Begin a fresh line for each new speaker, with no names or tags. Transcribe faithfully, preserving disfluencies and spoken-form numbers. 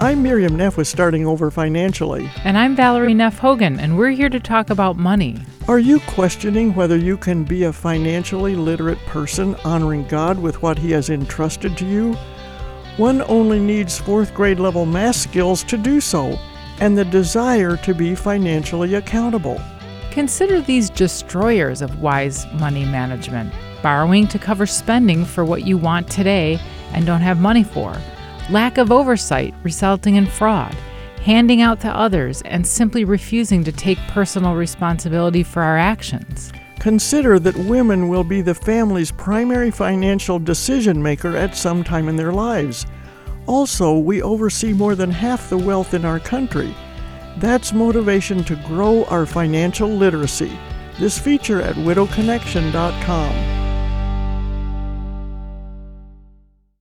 I'm Miriam Neff with Starting Over Financially.
And I'm Valerie Neff Hogan, and we're here to talk about money.
Are you questioning whether you can be a financially literate person, honoring God with what He has entrusted to you? One only needs fourth grade level math skills to do so, and the desire to be financially accountable.
Consider these destroyers of wise money management: borrowing to cover spending for what you want today and don't have money for, lack of oversight resulting in fraud, handing out to others, and simply refusing to take personal responsibility for our actions.
Consider that women will be the family's primary financial decision maker at some time in their lives. Also, we oversee more than half the wealth in our country. That's motivation to grow our financial literacy. This feature at widow connection dot com.